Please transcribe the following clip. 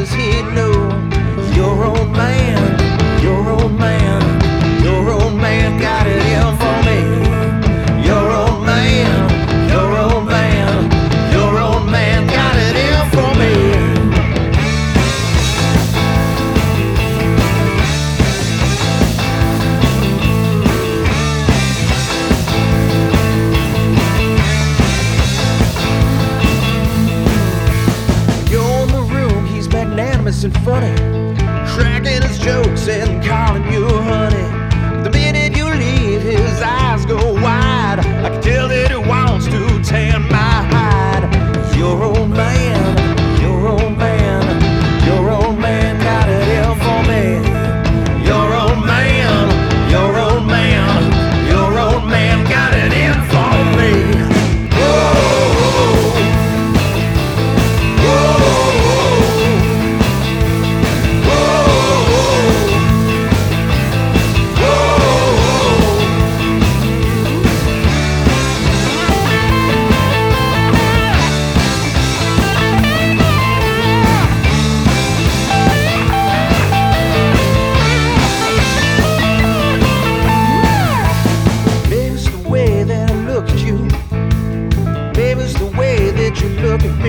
does he know? Your old man, your old man, your old man got it in for me. Your old man, your old man, your old man got it in for me. And funny, cracking his jokes and calling you honey. The minute you leave, his eyes go wide. I can tell that he wants to tan my hide. Your old man, your old man, your old man got it in for me. Your old man, your old man, your old man got it in for me. Look at